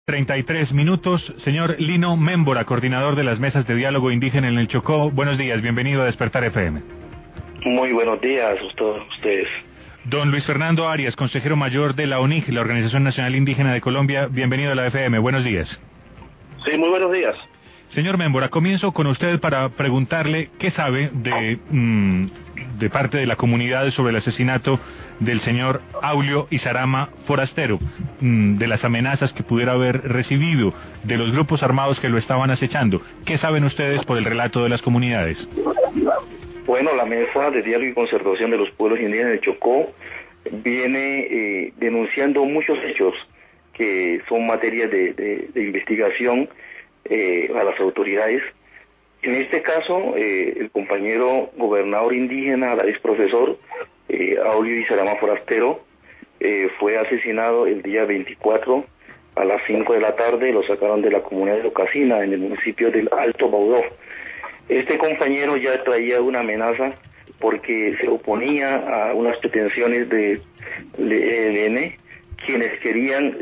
33 minutos. Señor Lino Mémbora, coordinador de las mesas de diálogo indígena en el Chocó, buenos días, bienvenido a Despertar FM. Muy buenos días a todos ustedes. Don Luis Fernando Arias, consejero mayor de la ONIG, la Organización Nacional Indígena de Colombia, bienvenido a la FM, buenos días. Sí, muy buenos días. Señor Mémbora, comienzo con usted para preguntarle qué sabe de parte de la comunidad sobre el asesinato del señor Aulio Izarama Forastero, de las amenazas que pudiera haber recibido, de los grupos armados que lo estaban acechando. ¿Qué saben ustedes por el relato de las comunidades? Bueno, la Mesa de Diálogo y Concertación de los Pueblos Indígenas de Chocó viene denunciando muchos hechos que son materia de investigación a las autoridades. En este caso, el compañero gobernador indígena, la ex profesor Aulio Izarama Forastero, fue asesinado el día 24 a las 5 de la tarde, lo sacaron de la comunidad de Ocasina, en el municipio del Alto Baudó. Este compañero ya traía una amenaza porque se oponía a unas pretensiones de ELN, quienes querían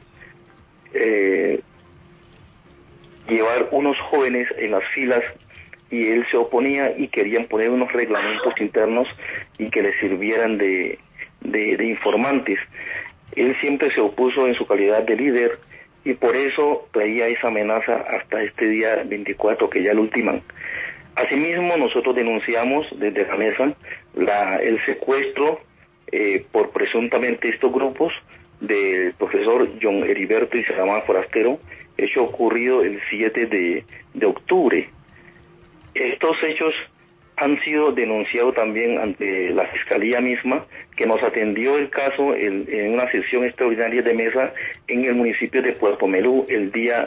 llevar unos jóvenes en las filas, y él se oponía y querían poner unos reglamentos internos y que les sirvieran de informantes. Él siempre se opuso en su calidad de líder y por eso traía esa amenaza hasta este día 24 que ya lo ultiman. Asimismo, nosotros denunciamos desde la mesa el secuestro por presuntamente estos grupos del profesor John Heriberto Izarama Forastero, hecho ocurrido el 7 de octubre. Estos hechos han sido denunciados también ante la Fiscalía misma, que nos atendió el caso en una sesión extraordinaria de mesa en el municipio de Puerto Melú el día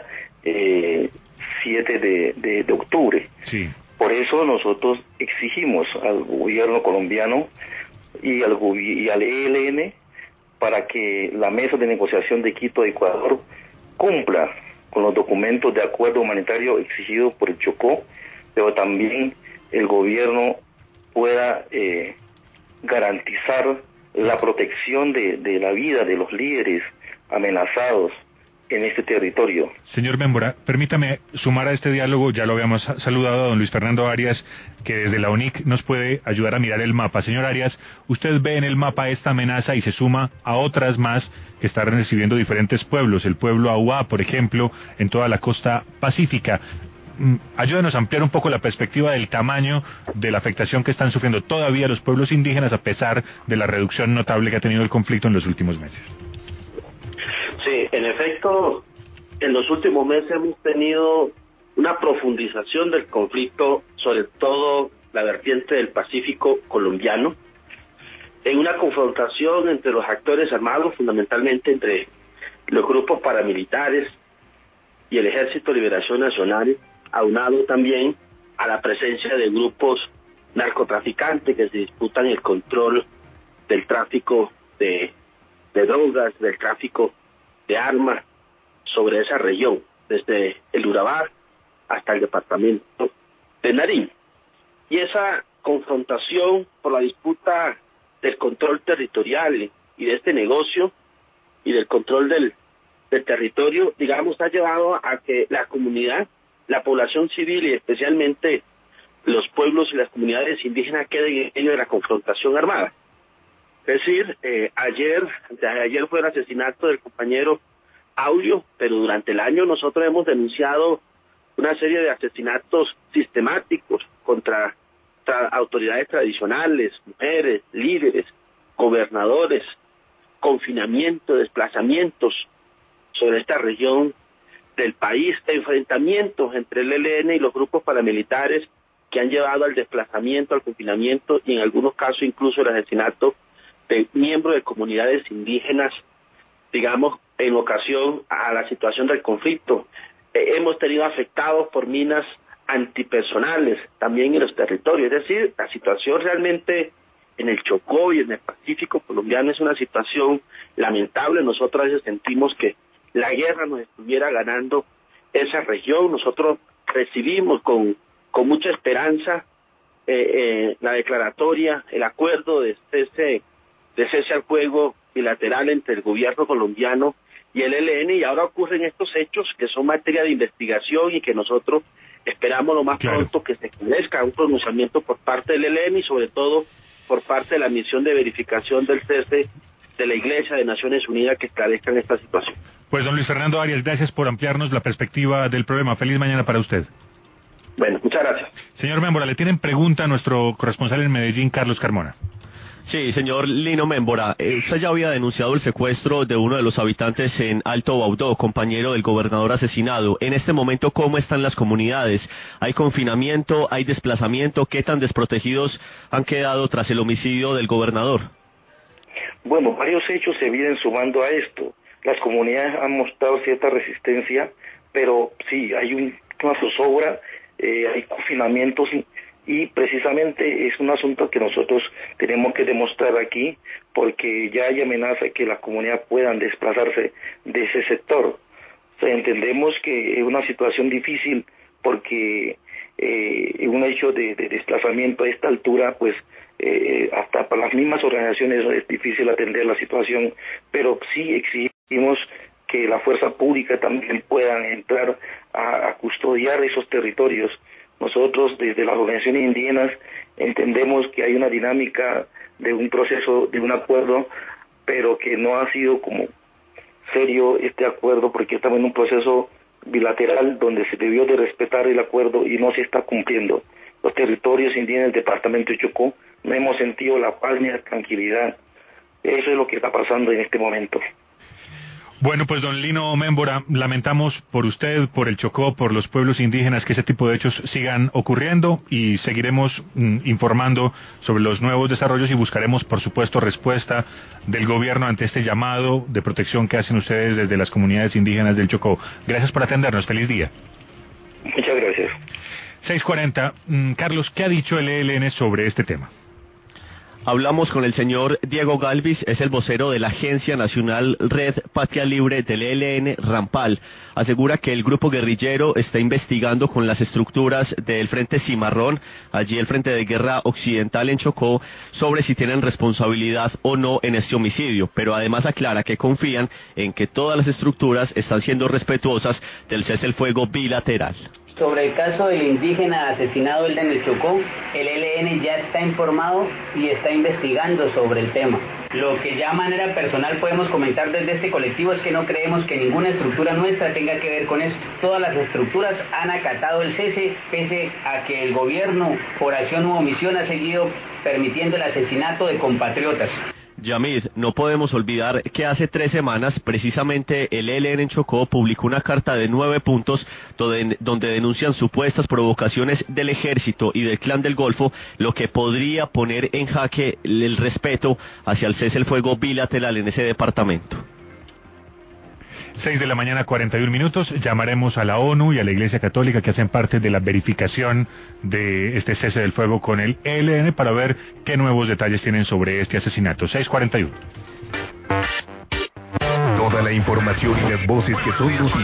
7 de octubre. Sí. Por eso nosotros exigimos al gobierno colombiano y al ELN para que la mesa de negociación de Quito de Ecuador cumpla con los documentos de acuerdo humanitario exigidos por el Chocó, pero también el gobierno pueda garantizar la protección de la vida de los líderes amenazados en este territorio. Señor Mémbora, permítame sumar a este diálogo, ya lo habíamos saludado a don Luis Fernando Arias, que desde la ONIC nos puede ayudar a mirar el mapa. Señor Arias, usted ve en el mapa esta amenaza y se suma a otras más que están recibiendo diferentes pueblos, el pueblo Auá, por ejemplo, en toda la costa pacífica. Ayúdenos a ampliar un poco la perspectiva del tamaño de la afectación que están sufriendo todavía los pueblos indígenas a pesar de la reducción notable que ha tenido el conflicto en los últimos meses. Sí, en efecto, en los últimos meses hemos tenido una profundización del conflicto, sobre todo la vertiente del Pacífico colombiano, en una confrontación entre los actores armados, fundamentalmente entre los grupos paramilitares y el Ejército de Liberación Nacional, aunado también a la presencia de grupos narcotraficantes que se disputan el control del tráfico de drogas, del tráfico de armas sobre esa región, desde el Urabá hasta el departamento de Nariño. Y esa confrontación por la disputa del control territorial y de este negocio y del control del territorio, digamos, ha llevado a que la comunidad, la población civil y especialmente los pueblos y las comunidades indígenas queden en medio de la confrontación armada. Es decir, ayer fue el asesinato del compañero Aulio, pero durante el año nosotros hemos denunciado una serie de asesinatos sistemáticos contra autoridades tradicionales, mujeres, líderes, gobernadores, confinamiento, desplazamientos sobre esta región del país, enfrentamientos entre el ELN y los grupos paramilitares que han llevado al desplazamiento, al confinamiento y en algunos casos incluso el asesinato de miembros de comunidades indígenas, digamos, en ocasión a la situación del conflicto. Hemos tenido afectados por minas antipersonales también en los territorios. Es decir, la situación realmente en el Chocó y en el Pacífico colombiano es una situación lamentable. Nosotros a veces sentimos que la guerra nos estuviera ganando esa región. Nosotros recibimos con mucha esperanza la declaratoria, el acuerdo de cese al fuego bilateral entre el gobierno colombiano y el ELN, y ahora ocurren estos hechos que son materia de investigación y que nosotros esperamos lo más pronto que se establezca un pronunciamiento por parte del ELN y sobre todo por parte de la misión de verificación del cese de la Iglesia de Naciones Unidas que esclarezcan esta situación. Pues don Luis Fernando Arias, gracias por ampliarnos la perspectiva del problema. Feliz mañana para usted. Bueno, muchas gracias. Señor Mémbora, le tienen pregunta a nuestro corresponsal en Medellín, Carlos Carmona. Sí, señor Lino Mémbora, usted ya había denunciado el secuestro de uno de los habitantes en Alto Baudó, compañero del gobernador asesinado. En este momento, ¿cómo están las comunidades? ¿Hay confinamiento? ¿Hay desplazamiento? ¿Qué tan desprotegidos han quedado tras el homicidio del gobernador? Bueno, varios hechos se vienen sumando a esto. Las comunidades han mostrado cierta resistencia, pero sí, hay una zozobra, hay confinamientos y precisamente es un asunto que nosotros tenemos que demostrar aquí porque ya hay amenaza de que las comunidades puedan desplazarse de ese sector. O sea, entendemos que es una situación difícil porque un hecho de desplazamiento a esta altura, pues hasta para las mismas organizaciones es difícil atender la situación, pero sí exigimos que la fuerza pública también puedan entrar a custodiar esos territorios. Nosotros desde las organizaciones indígenas entendemos que hay una dinámica de un proceso, de un acuerdo, pero que no ha sido como serio este acuerdo porque estamos en un proceso bilateral donde se debió de respetar el acuerdo y no se está cumpliendo. Los territorios indígenas del departamento de Chocó no hemos sentido la paz ni la tranquilidad. Eso es lo que está pasando en este momento. Bueno, pues don Lino Mémbora, lamentamos por usted, por el Chocó, por los pueblos indígenas que ese tipo de hechos sigan ocurriendo y seguiremos informando sobre los nuevos desarrollos y buscaremos, por supuesto, respuesta del gobierno ante este llamado de protección que hacen ustedes desde las comunidades indígenas del Chocó. Gracias por atendernos. Feliz día. Muchas gracias. 6:40. Carlos, ¿qué ha dicho el ELN sobre este tema? Hablamos con el señor Diego Galvis, es el vocero de la Agencia Nacional Red Patria Libre del ELN, Rampal. Asegura que el grupo guerrillero está investigando con las estructuras del Frente Cimarrón, allí el Frente de Guerra Occidental en Chocó, sobre si tienen responsabilidad o no en este homicidio, pero además aclara que confían en que todas las estructuras están siendo respetuosas del cese el fuego bilateral. Sobre el caso del indígena asesinado en el Chocó, el ELN ya está informado y está investigando sobre el tema. Lo que ya de manera personal podemos comentar desde este colectivo es que no creemos que ninguna estructura nuestra tenga que ver con esto. Todas las estructuras han acatado el cese, pese a que el gobierno, por acción u omisión, ha seguido permitiendo el asesinato de compatriotas. Yamid, no podemos olvidar que hace 3 semanas, precisamente el ELN en Chocó publicó una carta de 9 puntos donde denuncian supuestas provocaciones del ejército y del Clan del Golfo, lo que podría poner en jaque el respeto hacia el cese el fuego bilateral en ese departamento. 6:41 a.m. Llamaremos a la ONU y a la Iglesia Católica que hacen parte de la verificación de este cese del fuego con el ELN para ver qué nuevos detalles tienen sobre este asesinato. 6:41. Toda la información y las voces que son noticias